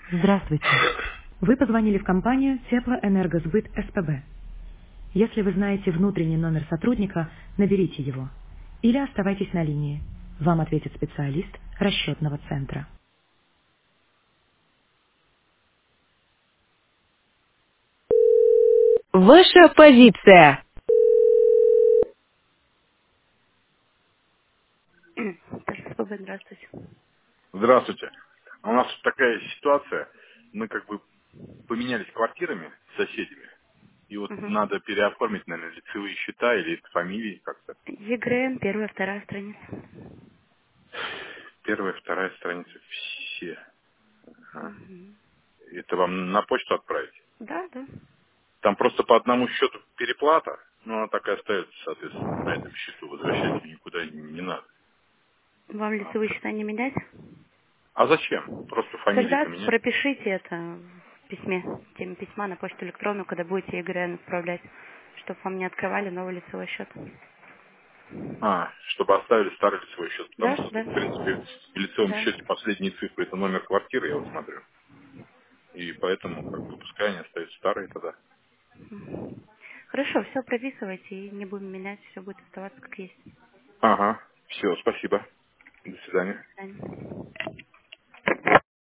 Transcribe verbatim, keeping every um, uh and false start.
Здравствуйте. Вы позвонили в компанию Теплоэнергосбыт СПБ. Если вы знаете внутренний номер сотрудника, наберите его. Или оставайтесь на линии. Вам ответит специалист расчетного центра. Ваша позиция. СПБ, здравствуйте. Здравствуйте. У нас такая ситуация. Мы как бы поменялись квартирами с соседями. И вот Угу. надо переоформить, наверное, лицевые счета или фамилии как-то. ЕГРН, первая, вторая страница. Первая, вторая страница. Все. Ага. Мгм. Это вам на почту отправить? Да, да. Там просто по одному счету переплата. Ну, она так и остается, соответственно, на этом счету. Возвращать ее никуда не, не надо. Вам лицевые счета не менять? А зачем? Просто фамилии Тогда поменять. пропишите это в письме, теме письма на почту электронную, когда будете ЕГРН отправлять, чтобы вам не открывали новый лицевой счет. А, чтобы оставили старый лицевой счет. Потому Да, что да, тут, в принципе, в лицевом да. счете последние цифры это номер квартиры, я вот смотрю. И поэтому, как бы, пускай они остаются старые тогда. Мгм. Хорошо, все прописывайте и не будем менять, все будет оставаться как есть. Ага. Все, спасибо. До свидания. До свидания.